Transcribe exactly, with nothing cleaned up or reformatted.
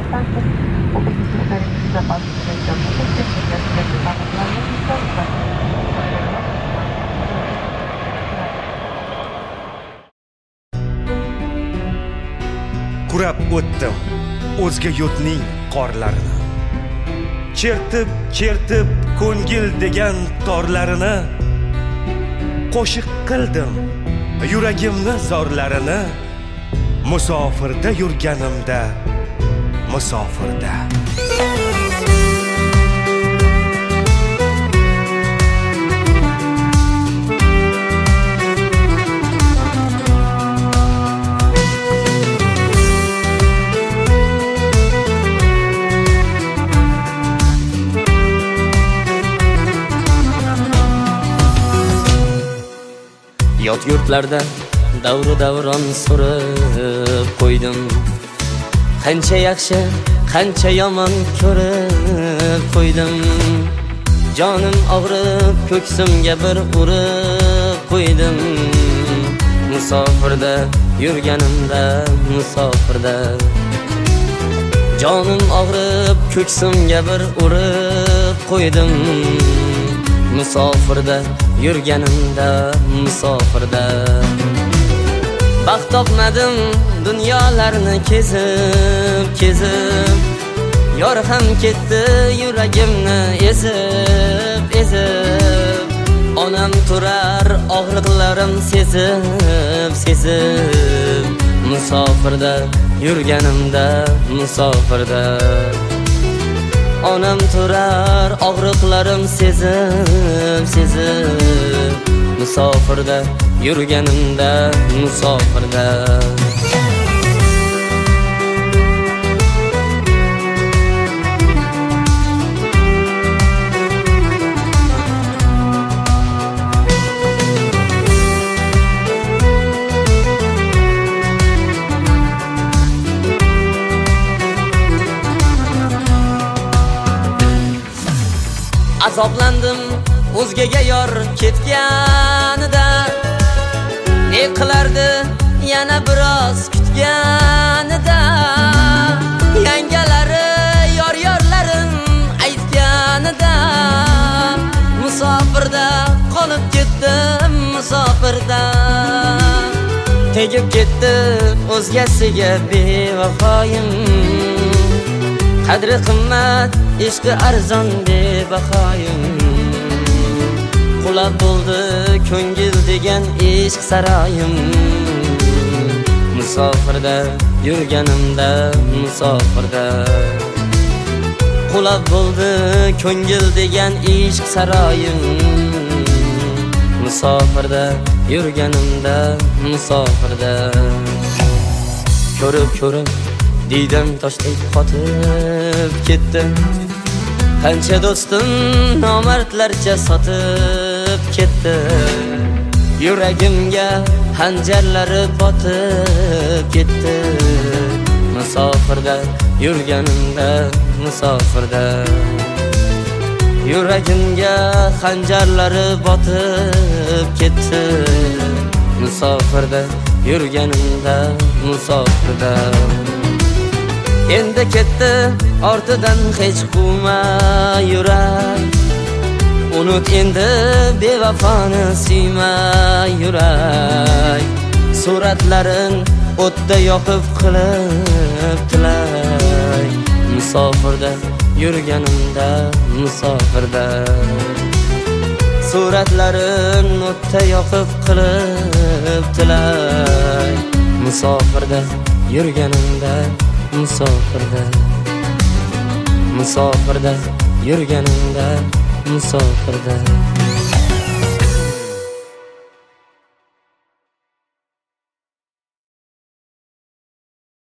importante, porque si secretario de paz de la Kurab o'tdim o'zga yurtning qorlarini, chertib chertib ko'ngil degan torlarini, qo'shiq qildim yuragimni zorlarini, musofirda yurganimda musofirda. Yot yurtlarda davru davron surib qo'ydim, qancha yaxshi qancha yomon ko'rib qo'ydim. Jonim og'rib ko'ksimga bir urib qo'ydim, musofirda yurganimda musofirda. Jonim og'rib ko'ksimga bir urib qo'ydim, musofirda yurganimda musofirda. Baxt topmadim dunyolarni kezib kezib, yor ham ketdi yuragimni ezib ezib. Onam turar og'riqlarim sezib sezib, musofirda yurganimda musofirda. Onam turar og'riqlarim sezib sezib, musofirda yurganimda musofirda. Azoblandim o'zgaga yor ketganida, ne qilardi yana biroz kutganida. Yangalari yor yorlarim aytganida, musofirda qolib ketdim musofirda. Tegib ketdi o'zgasiga bevafoyim, qadri qimmat ishqi arzon bebahoyim. Qulab bo'ldi ko'ngil degan ishq saroyim, musofirda yurganimda musofirda. Qulab bo'ldi ko'ngil degan ishq saroyim, musofirda yurganimda musofirda. Ko'rib ko'rib diydam toshdek qotib ketdi, qancha do'stim nomardlarcha sotib ketdi. Yuragimga xanjarlari botib ketdi, musofirda yurganimda musofirda. Yuragimga xanjarlari botib ketdi, musofirda yurganimda musofirda. Endi ketdi ortidan hech quvma yurak, unut endi bevafoni siyma yurak. Suratlarin o'tda yoqib qilib tilay, musofirda yurganimda musofirda. Suratlarin o'tda yoqib qilib tilay, musofirda yurganimda musofirda. Musofirda yurganimda musofirda.